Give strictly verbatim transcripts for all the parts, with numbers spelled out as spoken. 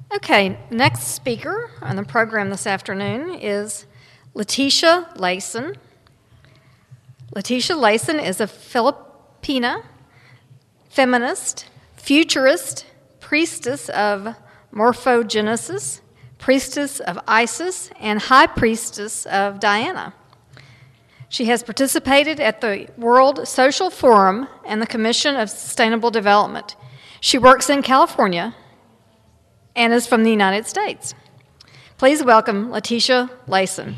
Okay, next speaker on the program this afternoon is Letitia Layson. Letitia Layson is a Filipina feminist, futurist, priestess of morphogenesis, priestess of Isis, and high priestess of Diana. She has participated at the World Social Forum and the Commission of Sustainable Development. She works in California and is from the United States. Please welcome Letitia Layson.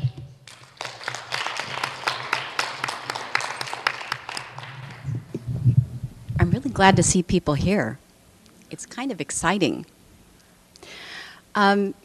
I'm really glad to see people here. It's kind of exciting. Um,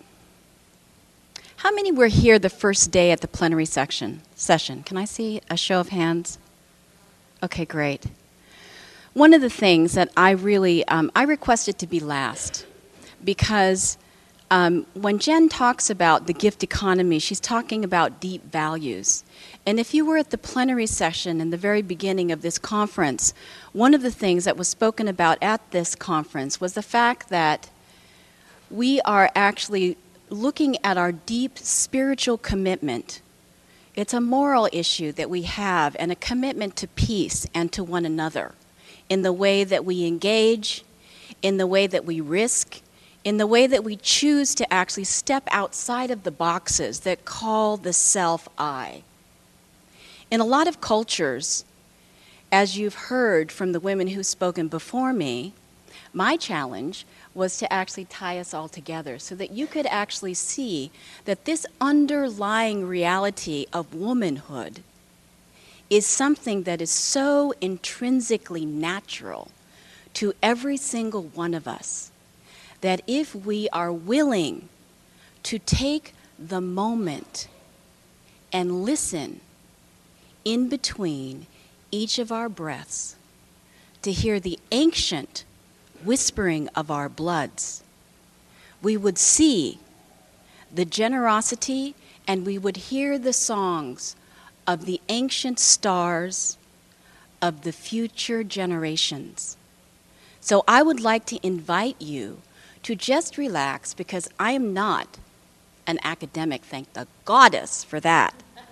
how many were here the first day at the plenary section, session? Can I see a show of hands? Okay, great. One of the things that I really, um, I requested to be last because um, when Jen talks about the gift economy, she's talking about deep values. And if you were at the plenary session in the very beginning of this conference, one of the things that was spoken about at this conference was the fact that we are actually looking at our deep spiritual commitment. It's a moral issue that we have and a commitment to peace and to one another in the way that we engage, in the way that we risk, in the way that we choose to actually step outside of the boxes that call the self-I. In a lot of cultures, as you've heard from the women who've spoken before me, my challenge was to actually tie us all together so that you could actually see that this underlying reality of womanhood is something that is so intrinsically natural to every single one of us that if we are willing to take the moment and listen in between each of our breaths to hear the ancient whispering of our bloods, we would see the generosity and we would hear the songs of the ancient stars of the future generations. So I would like to invite you to just relax because I am not an academic, thank the goddess for that.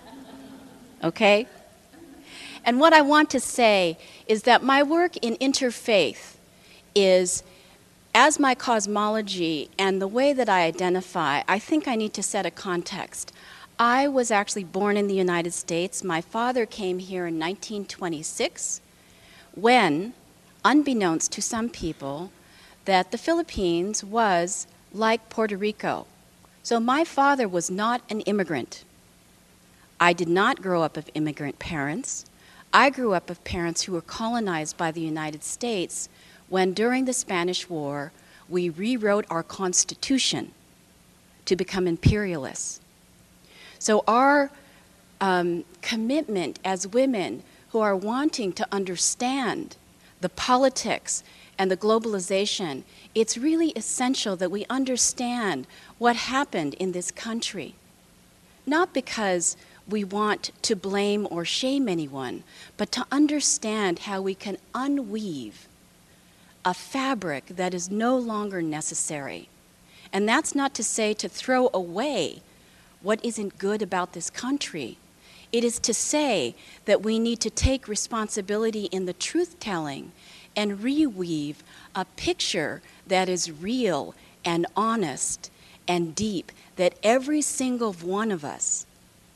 Okay? And what I want to say is that my work in interfaith is, as my cosmology and the way that I identify, I think I need to set a context. I was actually born in the United States. My father came here in nineteen twenty-six when, unbeknownst to some people, that the Philippines was like Puerto Rico. So my father was not an immigrant. I did not grow up of immigrant parents. I grew up of parents who were colonized by the United States when, during the Spanish War, we rewrote our Constitution to become imperialists. So our um, commitment as women who are wanting to understand the politics and the globalization, it's really essential that we understand what happened in this country. Not because we want to blame or shame anyone, but to understand how we can unweave a fabric that is no longer necessary. And that's not to say to throw away what isn't good about this country. It is to say that we need to take responsibility in the truth-telling and reweave a picture that is real and honest and deep, that every single one of us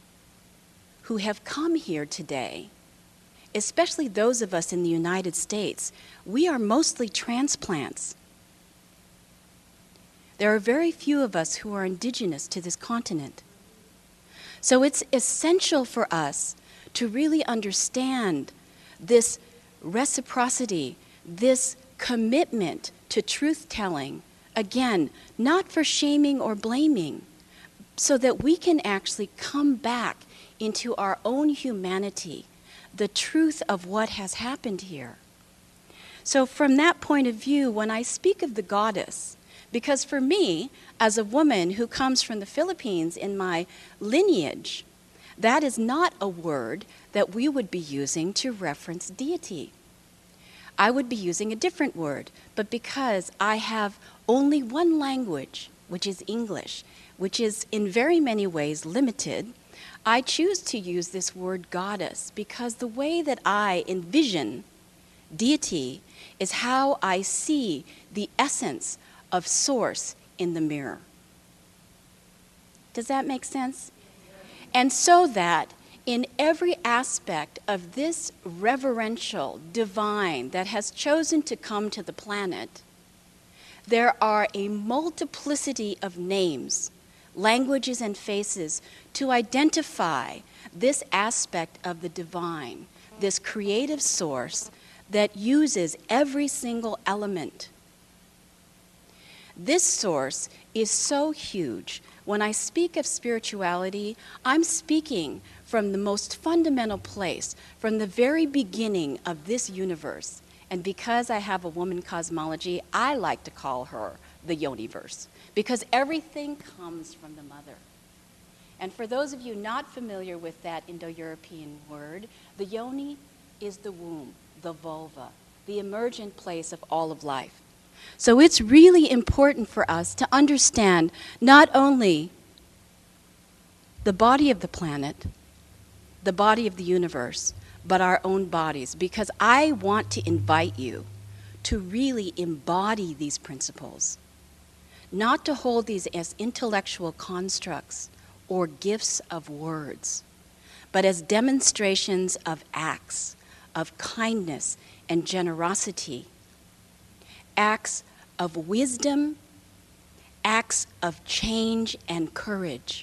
who have come here today, especially those of us in the United States, we are mostly transplants. There are very few of us who are indigenous to this continent. So it's essential for us to really understand this reciprocity, this commitment to truth-telling, again, not for shaming or blaming, so that we can actually come back into our own humanity, the truth of what has happened here. So from that point of view, when I speak of the goddess, because for me, as a woman who comes from the Philippines in my lineage, that is not a word that we would be using to reference deity. I would be using a different word, but because I have only one language which is English, which is in very many ways limited, I choose to use this word goddess because the way that I envision deity is how I see the essence of source in the mirror. Does that make sense? And so that in every aspect of this reverential divine that has chosen to come to the planet, there are a multiplicity of names, languages, and faces to identify this aspect of the divine, this creative source that uses every single element. This source is so huge. When I speak of spirituality, I'm speaking from the most fundamental place, from the very beginning of this universe. And because I have a woman cosmology, I like to call her the Yoniverse, because everything comes from the mother. And for those of you not familiar with that Indo-European word, the Yoni is the womb, the vulva, the emergent place of all of life. So it's really important for us to understand not only the body of the planet, the body of the universe, but our own bodies, because I want to invite you to really embody these principles, not to hold these as intellectual constructs or gifts of words, but as demonstrations of acts of kindness and generosity, acts of wisdom, acts of change and courage.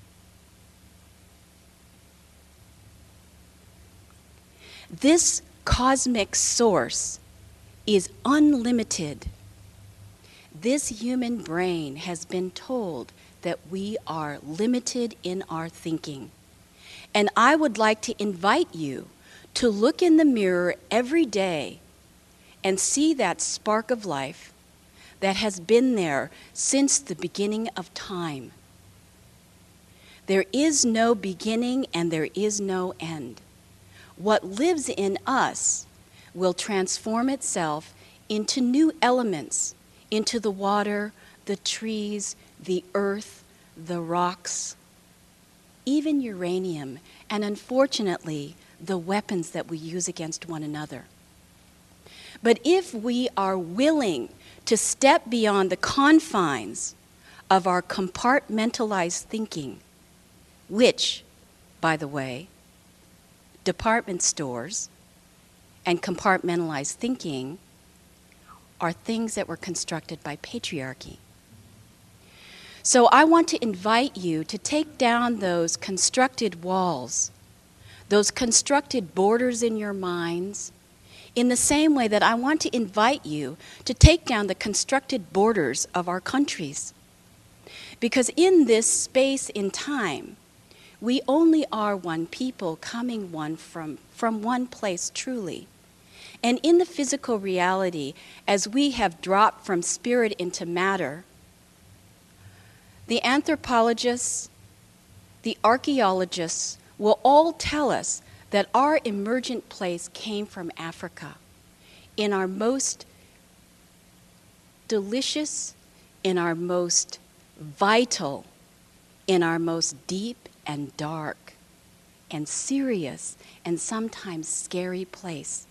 This cosmic source is unlimited. This human brain has been told that we are limited in our thinking. And I would like to invite you to look in the mirror every day and see that spark of life that has been there since the beginning of time. There is no beginning and there is no end. What lives in us will transform itself into new elements, into the water, the trees, the earth, the rocks, even uranium, and unfortunately, the weapons that we use against one another. But if we are willing to step beyond the confines of our compartmentalized thinking, which, by the way, department stores and compartmentalized thinking are things that were constructed by patriarchy. So I want to invite you to take down those constructed walls, those constructed borders in your minds, in the same way that I want to invite you to take down the constructed borders of our countries. Because in this space in time, we only are one people coming one from, from one place truly. And in the physical reality, as we have dropped from spirit into matter, the anthropologists, the archaeologists will all tell us that our emergent place came from Africa in our most delicious, in our most vital, in our most deep and dark and serious and sometimes scary place.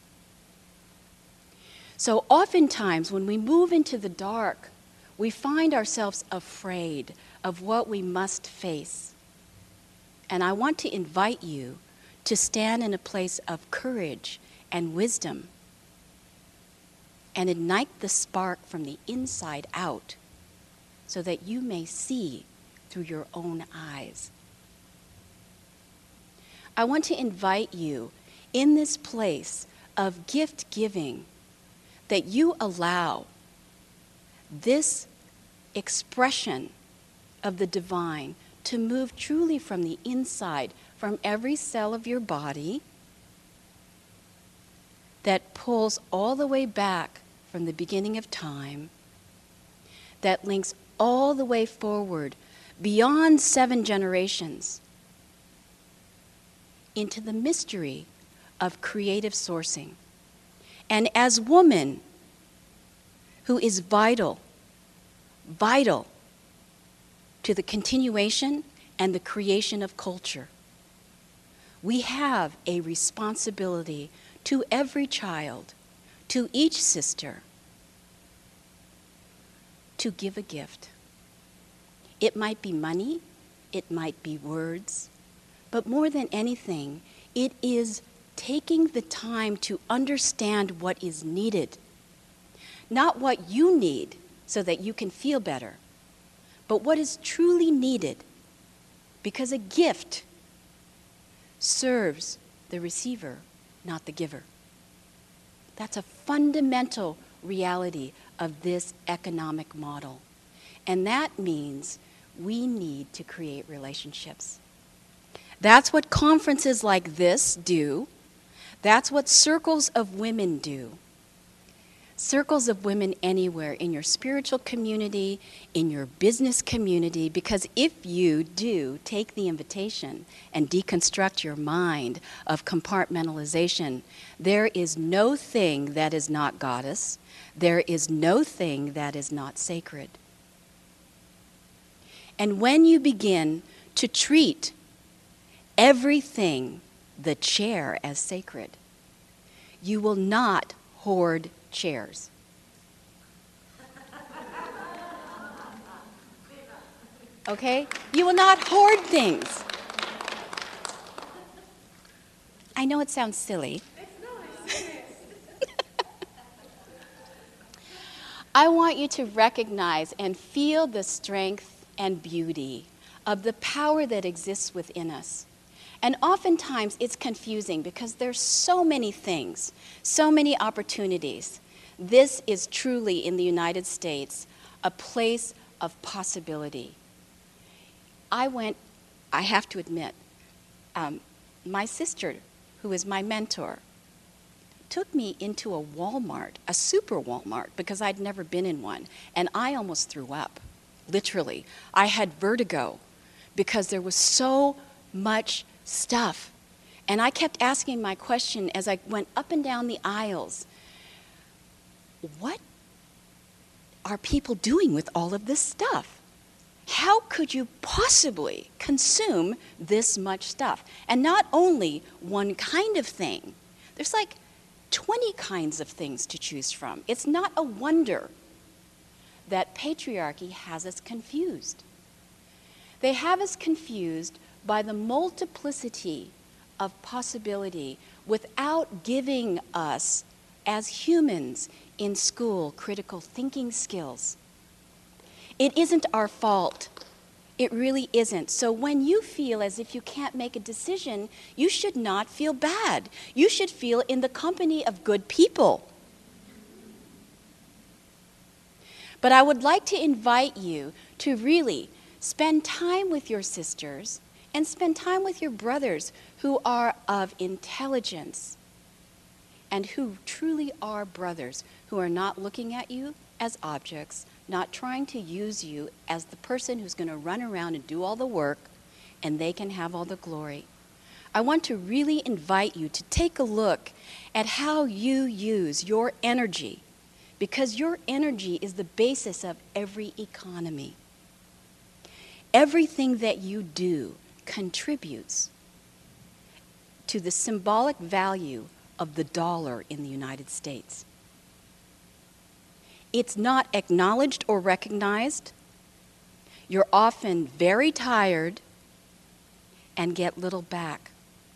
So oftentimes when we move into the dark, we find ourselves afraid of what we must face. And I want to invite you to stand in a place of courage and wisdom and ignite the spark from the inside out so that you may see through your own eyes. I want to invite you in this place of gift giving that you allow this expression of the divine to move truly from the inside, from every cell of your body that pulls all the way back from the beginning of time, that links all the way forward beyond seven generations into the mystery of creative sourcing. And as woman who is vital, vital to the continuation and the creation of culture. We have a responsibility to every child, to each sister, to give a gift. It might be money, it might be words, but more than anything, it is taking the time to understand what is needed. Not what you need so that you can feel better, but what is truly needed, because a gift serves the receiver, not the giver. That's a fundamental reality of this economic model. And that means we need to create relationships. That's what conferences like this do. That's what circles of women do. Circles of women anywhere, in your spiritual community, in your business community, because if you do take the invitation and deconstruct your mind of compartmentalization, there is no thing that is not goddess. There is no thing that is not sacred. And when you begin to treat everything, the chair, as sacred, you will not hoard chairs. Okay? You will not hoard things. I know it sounds silly. I want you to recognize and feel the strength and beauty of the power that exists within us. And oftentimes it's confusing because there's so many things, so many opportunities. This is truly, in the United States, a place of possibility. I went, I have to admit, um, my sister, who is my mentor, took me into a Walmart, a super Walmart, because I'd never been in one, and I almost threw up, literally. I had vertigo because there was so much stuff. And I kept asking my question as I went up and down the aisles, what are people doing with all of this stuff? How could you possibly consume this much stuff? And not only one kind of thing, there's like twenty kinds of things to choose from. It's not a wonder that patriarchy has us confused. They have us confused by the multiplicity of possibility without giving us, as humans in school, critical thinking skills. It isn't our fault. It really isn't. So when you feel as if you can't make a decision, you should not feel bad. You should feel in the company of good people. But I would like to invite you to really spend time with your sisters and spend time with your brothers who are of intelligence and who truly are brothers, who are not looking at you as objects, not trying to use you as the person who's going to run around and do all the work and they can have all the glory. I want to really invite you to take a look at how you use your energy, because your energy is the basis of every economy. Everything that you do contributes to the symbolic value of the dollar in the United States. It's not acknowledged or recognized. You're often very tired and get little back.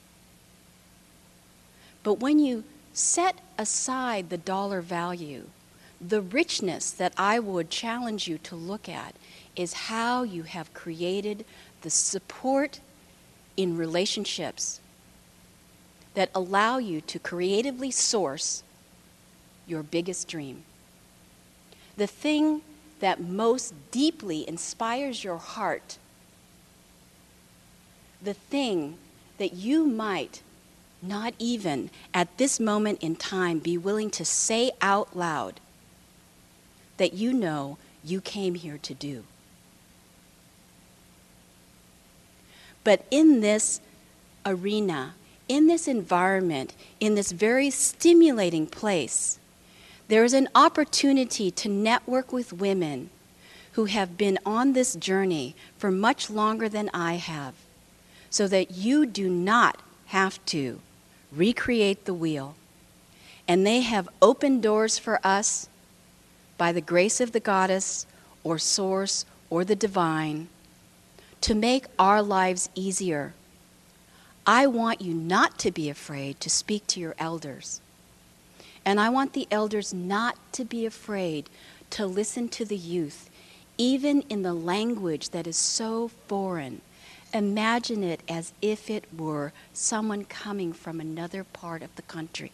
But when you set aside the dollar value, the richness that I would challenge you to look at is how you have created the support in relationships that allow you to creatively source your biggest dream. The thing that most deeply inspires your heart, the thing that you might not even at this moment in time be willing to say out loud that you know you came here to do. But in this arena, in this environment, in this very stimulating place, there is an opportunity to network with women who have been on this journey for much longer than I have, so that you do not have to recreate the wheel. And they have opened doors for us by the grace of the goddess or source or the divine to make our lives easier. I want you not to be afraid to speak to your elders. And I want the elders not to be afraid to listen to the youth, even in the language that is so foreign. Imagine it as if it were someone coming from another part of the country.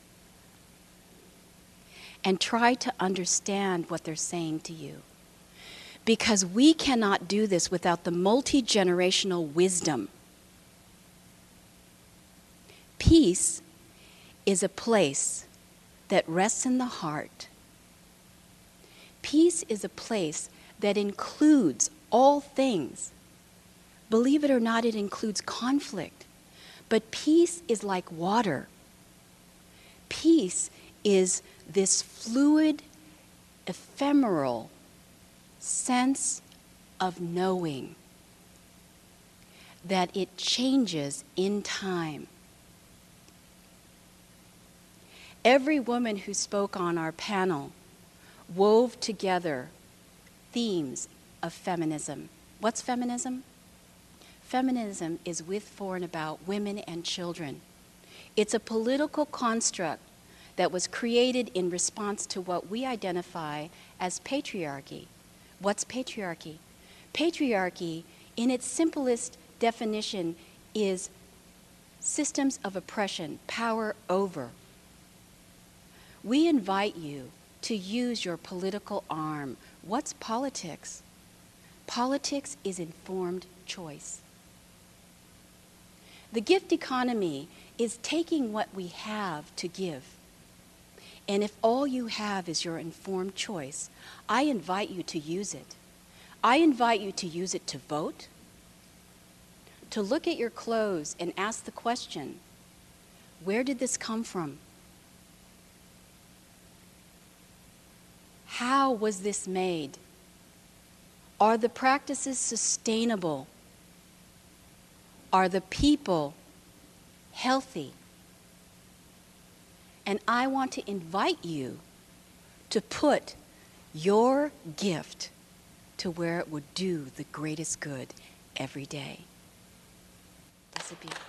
And try to understand what they're saying to you. Because we cannot do this without the multi-generational wisdom. Peace is a place that rests in the heart. Peace is a place that includes all things. Believe it or not, it includes conflict. But peace is like water. Peace is this fluid, ephemeral sense of knowing that it changes in time. Every woman who spoke on our panel wove together themes of feminism. What's feminism? Feminism is with, for, and about women and children. It's a political construct that was created in response to what we identify as patriarchy. What's patriarchy? Patriarchy, in its simplest definition, is systems of oppression, power over. We invite you to use your political arm. What's politics? Politics is informed choice. The gift economy is taking what we have to give. And if all you have is your informed choice, I invite you to use it. I invite you to use it to vote, to look at your clothes and ask the question, where did this come from? How was this made? Are the practices sustainable? Are the people healthy? And I want to invite you to put your gift to where it would do the greatest good every day. That's a beauty.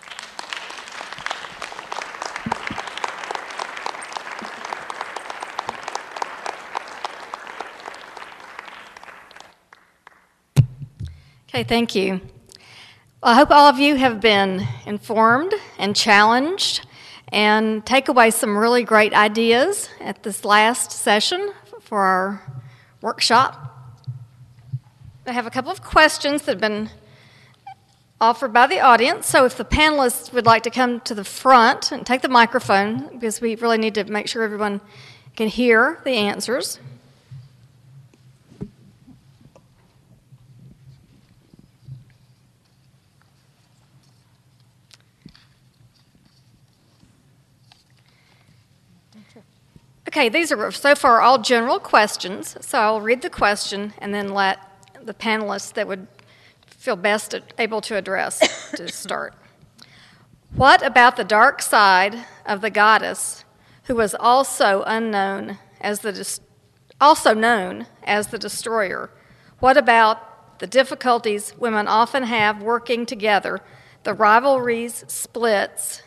Okay, thank you. Well, I hope all of you have been informed and challenged and take away some really great ideas at this last session for our workshop. I have a couple of questions that have been offered by the audience, so if the panelists would like to come to the front and take the microphone, because we really need to make sure everyone can hear the answers. Okay, these are so far all general questions, so I'll read the question and then let the panelists that would feel best able to address to start. What about the dark side of the goddess, who was also unknown as the also known as the destroyer? What about the difficulties women often have working together, the rivalries, splits?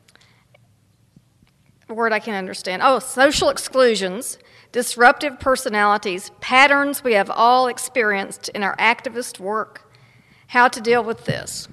A word I can understand. Oh, social exclusions, disruptive personalities, patterns we have all experienced in our activist work. How to deal with this?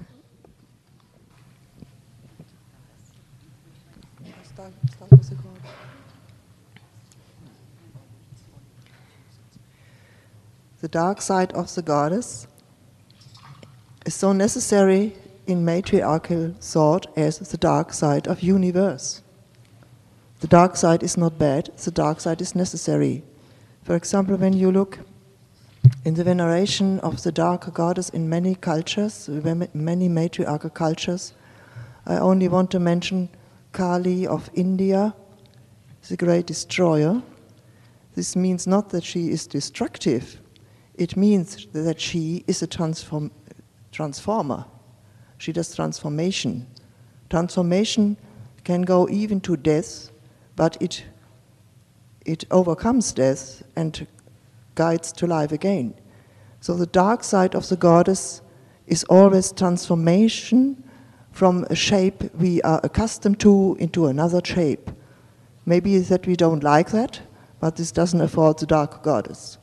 The dark side of the goddess is so necessary in matriarchal thought as the dark side of universe. The dark side is not bad, the dark side is necessary. For example, when you look in the veneration of the dark goddess in many cultures, many matriarchal cultures, I only want to mention Kali of India, the great destroyer. This means not that she is destructive. it means that she is a transform, transformer. She does transformation. Transformation can go even to death, but it, it overcomes death and guides to life again. So the dark side of the goddess is always transformation from a shape we are accustomed to into another shape. Maybe that we don't like that, but this doesn't afford the dark goddess.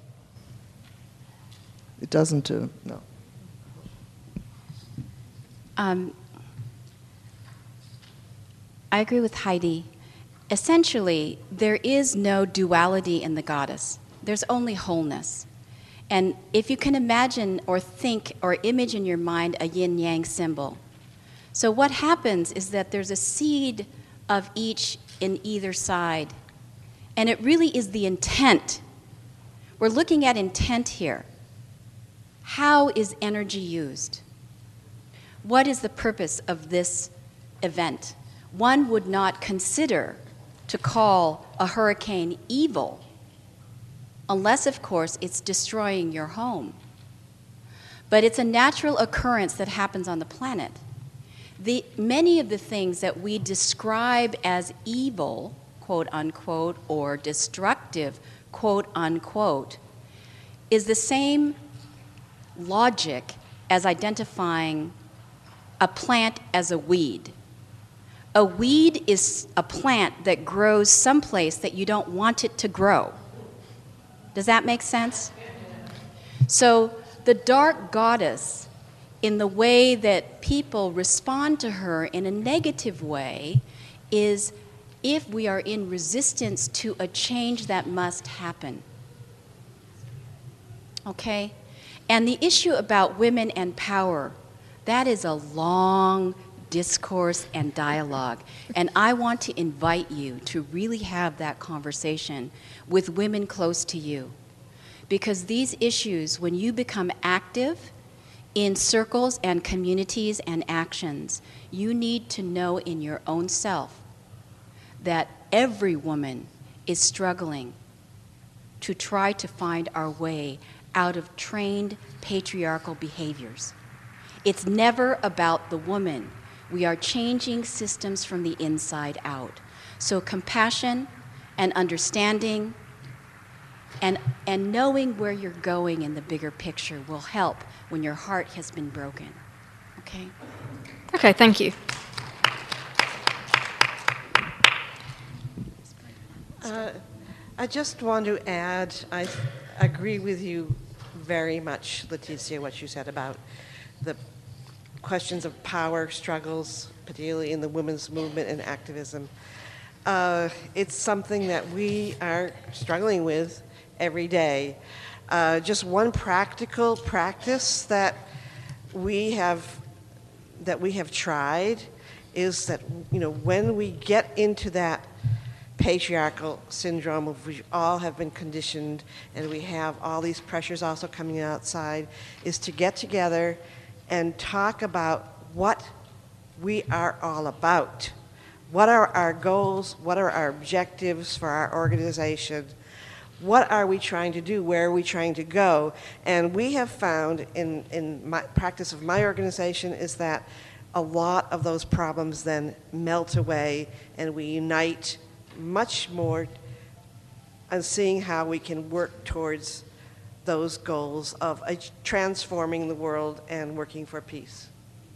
It doesn't, uh, no. Um, I agree with Heidi. Essentially, there is no duality in the goddess. There's only wholeness. And if you can imagine or think or image in your mind a yin-yang symbol, so what happens is that there's a seed of each in either side. And it really is the intent. We're looking at intent here. How is energy used? What is the purpose of this event? One would not consider to call a hurricane evil, unless, of course, it's destroying your home. But it's a natural occurrence that happens on the planet. The, many of the things that we describe as evil, quote unquote, or destructive, quote unquote, is the same logic as identifying a plant as a weed. A weed is a plant that grows someplace that you don't want it to grow. Does that make sense? So the dark goddess, in the way that people respond to her in a negative way, is if we are in resistance to a change that must happen. Okay? And the issue about women and power, that is a long discourse and dialogue. And I want to invite you to really have that conversation with women close to you. Because these issues, when you become active in circles and communities and actions, you need to know in your own self that every woman is struggling to try to find our way out of trained patriarchal behaviors. It's never about the woman. We are changing systems from the inside out. So compassion and understanding and, and knowing where you're going in the bigger picture will help when your heart has been broken. Okay? Okay, thank you. Uh, I just want to add, I agree with you very much, Leticia, what you said about the questions of power struggles, particularly in the women's movement and activism. Uh, it's something that we are struggling with every day. Uh, just one practical practice that we have that we have tried is that, you know, when we get into that patriarchal syndrome of which all have been conditioned and we have all these pressures also coming outside, is to get together and talk about what we are all about. What are our goals? What are our objectives for our organization? What are we trying to do? Where are we trying to go? And we have found in, in my practice of my organization is that a lot of those problems then melt away and we unite much more on seeing how we can work towards those goals of uh, transforming the world and working for peace.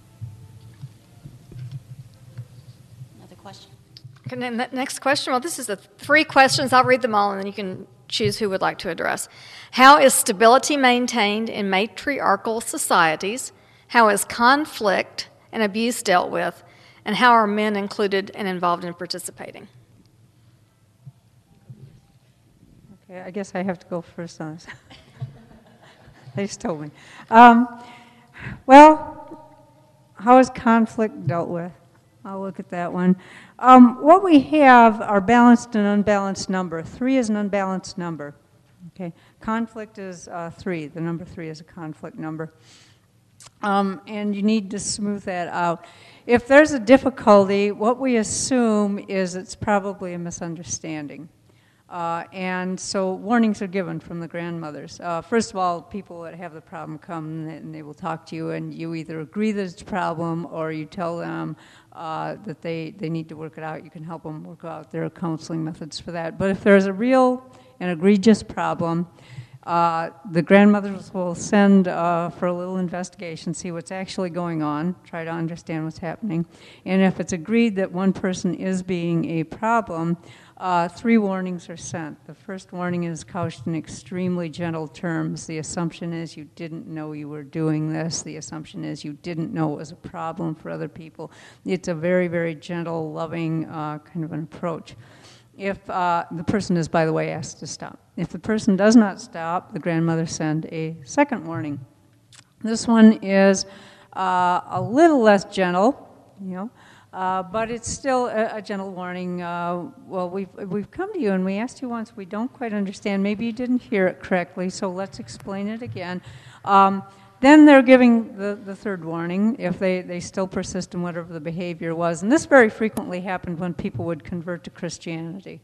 Another question? Okay, and the next question, well, this is the three questions. I'll read them all, and then you can choose who would like to address. How is stability maintained in matriarchal societies? How is conflict and abuse dealt with? And how are men included and involved in participating? Okay, I guess I have to go first on this. They just told me. Um, well, how is conflict dealt with? I'll look at that one. Um, what we have are balanced and unbalanced number. Three is an unbalanced number. Okay, conflict is uh, three. The number three is a conflict number. Um, and you need to smooth that out. If there's a difficulty, what we assume is it's probably a misunderstanding. Uh, and so warnings are given from the grandmothers. Uh, first of all, people that have the problem come and they, and they will talk to you, and you either agree that it's a problem or you tell them uh, that they, they need to work it out. You can help them work out. There are counseling methods for that. But if there's a real and egregious problem, uh, the grandmothers will send uh, for a little investigation, see what's actually going on, try to understand what's happening. And if it's agreed that one person is being a problem, Uh, three warnings are sent. The first warning is couched in extremely gentle terms. The assumption is you didn't know you were doing this. The assumption is you didn't know it was a problem for other people. It's a very, very gentle, loving uh, kind of an approach. If uh, the person is, by the way, asked to stop. If the person does not stop, the grandmother send a second warning. This one is uh, a little less gentle, you know, Uh, but it's still a, a gentle warning. Uh, well, we've, we've come to you and we asked you once, we don't quite understand. Maybe you didn't hear it correctly, so let's explain it again. Um, then they're giving the, the third warning if they, they still persist in whatever the behavior was. And this very frequently happened when people would convert to Christianity.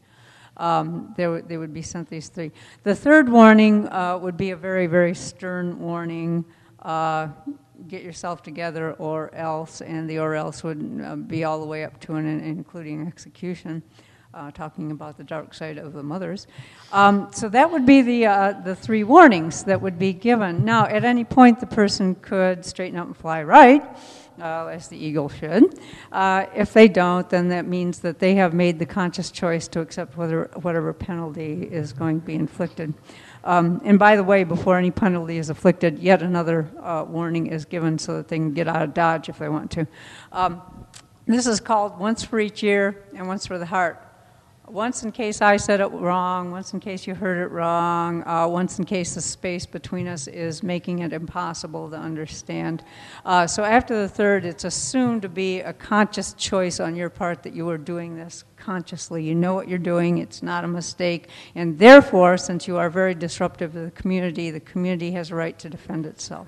Um, they, w- they would be sent these three. The third warning uh, would be a very, very stern warning. Uh, get yourself together or else, and the or else would uh, be all the way up to and including execution, uh, talking about the dark side of the mothers. Um, so that would be the, uh, the three warnings that would be given. Now, at any point, the person could straighten up and fly right, uh, as the eagle should. Uh, if they don't, then that means that they have made the conscious choice to accept whether, whatever penalty is going to be inflicted. Um, and by the way, before any penalty is afflicted, yet another uh, warning is given so that they can get out of Dodge if they want to. Um, this is called once for each ear and once for the heart. Once in case I said it wrong, once in case you heard it wrong, uh, once in case the space between us is making it impossible to understand. Uh, so after the third, it's assumed to be a conscious choice on your part that you are doing this consciously. You know what you're doing, it's not a mistake, and therefore, since you are very disruptive to the community, the community has a right to defend itself.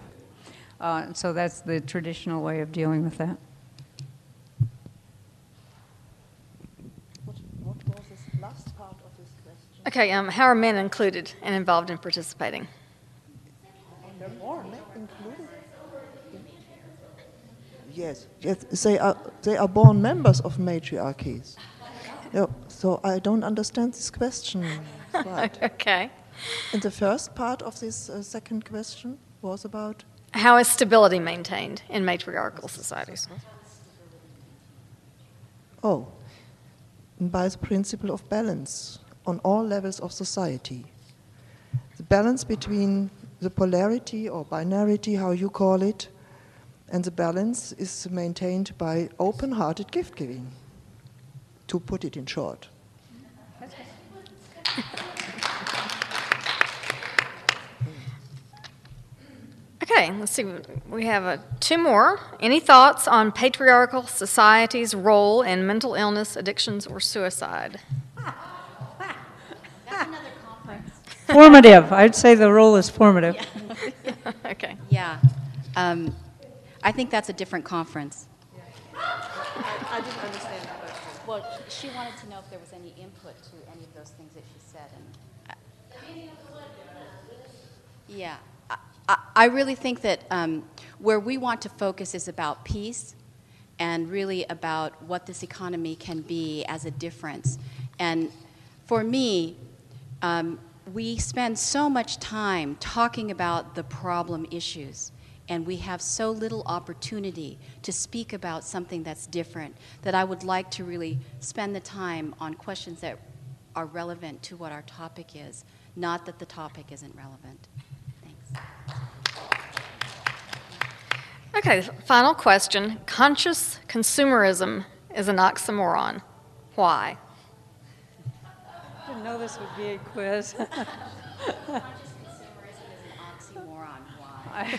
Uh, and so that's the traditional way of dealing with that. Okay, um, how are men included and involved in participating? They're born included. Yes, yes, they are. They are born members of matriarchies. No, so I don't understand this question. Right. Okay. And the first part of this uh, second question was about? How is stability maintained in matriarchal societies? Oh, by the principle of balance on all levels of society. The balance between the polarity or binarity, how you call it, and the balance is maintained by open-hearted gift-giving, to put it in short. Okay, let's see. We have uh, two more. Any thoughts on patriarchal society's role in mental illness, addictions, or suicide? That's another conference. Formative. I'd say the role is formative. Okay. Yeah. Um, I think that's a different conference. I, I didn't understand the question. Well, she wanted to know if there was any input to any of those things that she said. And uh, yeah. I, I really think that um, where we want to focus is about peace and really about what this economy can be as a difference. And for me, um, we spend so much time talking about the problem issues, and we have so little opportunity to speak about something that's different, that I would like to really spend the time on questions that are relevant to what our topic is, not that the topic isn't relevant. Thanks. Okay, final question. Conscious consumerism is an oxymoron. Why? I didn't know this would be a quiz. Conscious consumerism is an oxymoron. Why?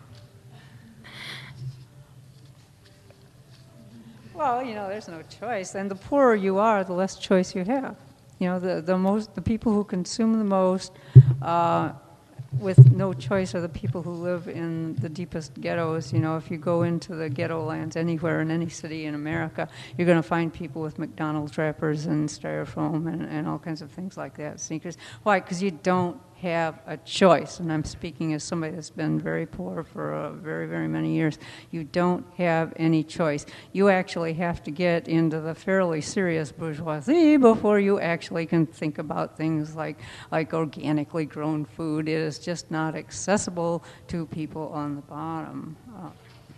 Well, you know, there's no choice. And the poorer you are, the less choice you have. You know, the, the most, the people who consume the most uh, with no choice are the people who live in the deepest ghettos. You know, if you go into the ghetto lands anywhere in any city in America, you're going to find people with McDonald's wrappers and styrofoam and, and all kinds of things like that, sneakers. Why? Because you don't have a choice, and I'm speaking as somebody that's been very poor for uh, very, very many years. You don't have any choice. You actually have to get into the fairly serious bourgeoisie before you actually can think about things like, like organically grown food. It is just not accessible to people on the bottom. Uh,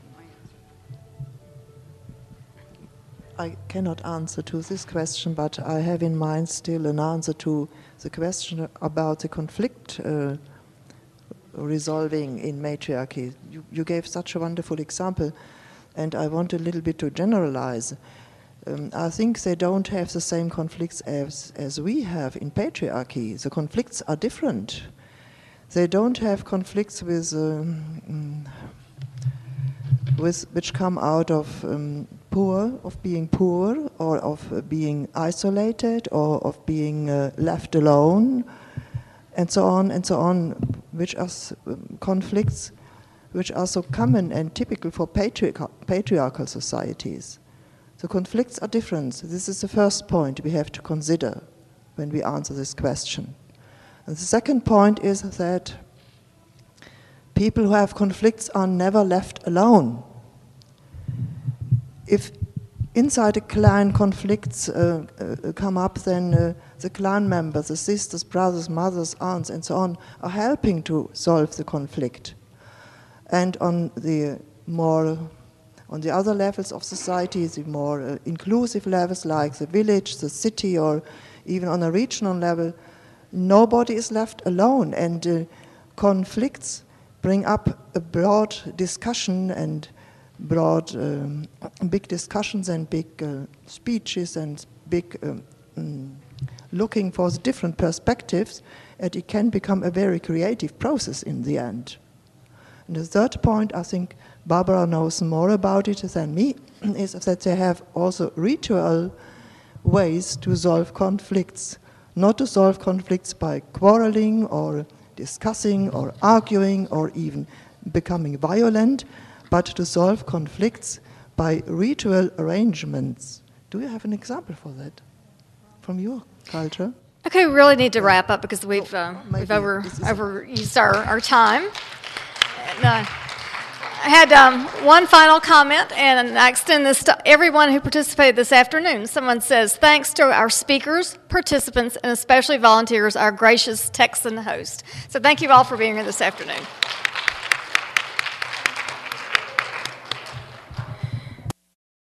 I cannot answer to this question, but I have in mind still an answer to the question about the conflict uh, resolving in matriarchy. You, you gave such a wonderful example, and I want a little bit to generalize. Um, I think they don't have the same conflicts as, as we have in patriarchy. The conflicts are different. They don't have conflicts with, um, with which come out of um, poor, of being poor, or of uh, being isolated, or of being uh, left alone, and so on and so on, which are um, conflicts which are so common and typical for patriarchal, patriarchal societies. The conflicts are different. This is the first point we have to consider when we answer this question. And the second point is that people who have conflicts are never left alone. If inside a clan conflicts uh, uh, come up, then uh, the clan members, the sisters, brothers, mothers, aunts, and so on, are helping to solve the conflict. And on the more, on the other levels of society, the more uh, inclusive levels, like the village, the city, or even on a regional level, nobody is left alone, and uh, conflicts bring up a broad discussion and broad, um, big discussions and big uh, speeches and big um, um, looking for the different perspectives, and it can become a very creative process in the end. And the third point, I think Barbara knows more about it than me, is that they have also ritual ways to solve conflicts, not to solve conflicts by quarreling or discussing or arguing or even becoming violent, but to solve conflicts by ritual arrangements. Do you have an example for that from your culture? Okay, we really need to wrap up because we've uh, Maybe we've over this is- overused our, our time. And, uh, I had um, one final comment, and I extend this to everyone who participated this afternoon. Someone says, thanks to our speakers, participants, and especially volunteers, our gracious Texan host. So thank you all for being here this afternoon.